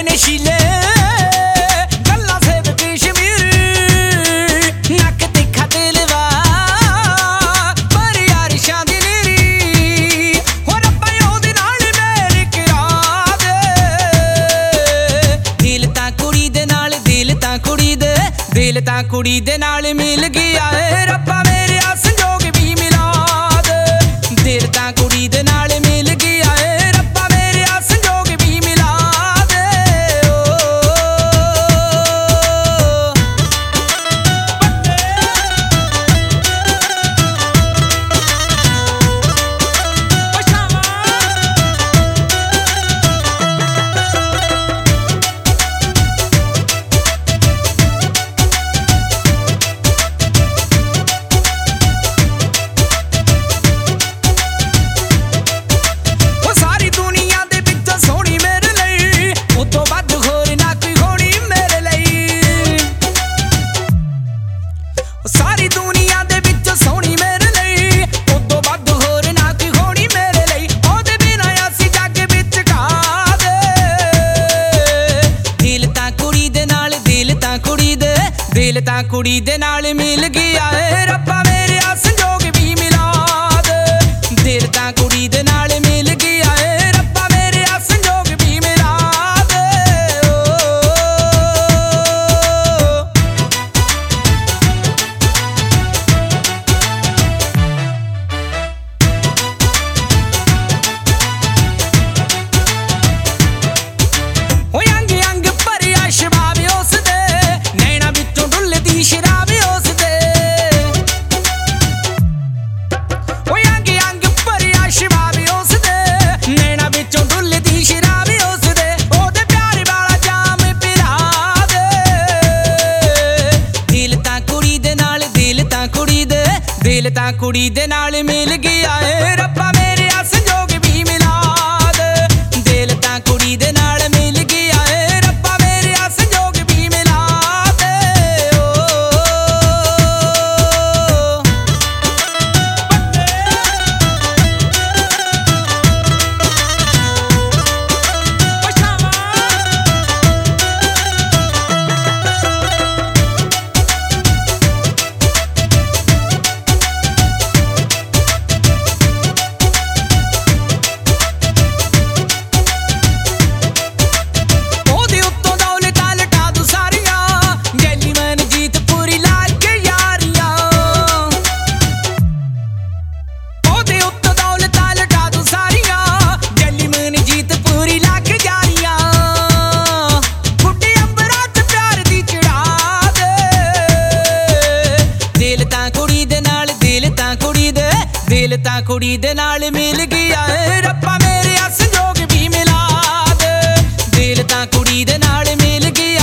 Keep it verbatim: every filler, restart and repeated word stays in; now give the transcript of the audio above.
बड़े नशीले गल्लां सेब कश्मीर नक तिखा दिलवा पर यारिशां दी नीरी हो रब्बा ओहदे नाल मेरी करा दे दिल तां कुड़ी दे नाल दिल तां कुड़ी दे दिल तां कुड़ी दे नाल मिल गया है रब्बा मेरे संजोग भी मिला दे दिल तां कुड़ी दे नाल मिल गया है रब्बा मेरे संजोग भी मिला दे सारी दुनिया दे विच सोहनी मेरे लई उदों वध होर ना कोई होनी मेरे लई ओहदे बिना असीं जग विच खा दे दिल तां कुड़ी दे नाल दिल तां कुड़ी दे दिल तां कुड़ी दे नाल मिल गया है रब्बा मेरे संजोग भी मिला दे दिल तां कुड़ी दे नाल मिल गया है रब्बा मेरे संजोग भी मिला दे दिल तां कुड़ी दे नाल मिल गया है रब्बा मेरे संजोग भी मिला दे दिल तां कुड़ी दे नाल मिल गया है रब्बा मेरे संजोग भी मिला दे दिल तां कुड़ी दे नाल मिल गया है रब्बा मेरे संजोग भी मिला दे दिल तां कुड़ी दे नाल मिल गया